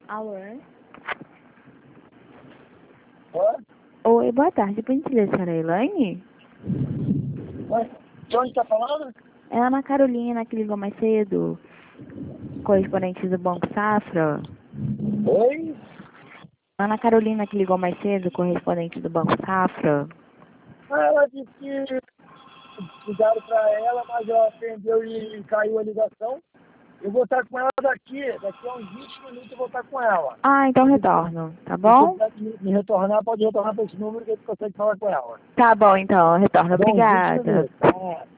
Alô? Oi? Oi, boa tarde. Por gentileza, senhora Elaine? Oi? De onde está falando? É a Ana Carolina, que ligou mais cedo, correspondente do Banco Safra. Oi? Ana Carolina, que ligou mais cedo, correspondente do Banco Safra. Ela disse que ligaram para ela, mas ela atendeu e caiu a ligação. Eu vou estar com ela daqui a uns 20 minutos eu vou estar com ela. Ah, então retorno, tá Se você bom? quiser me retornar, pode retornar para esse número que a gente consegue falar com ela. Tá bom, então, retorno. Dá uns 20 Obrigada. minutos.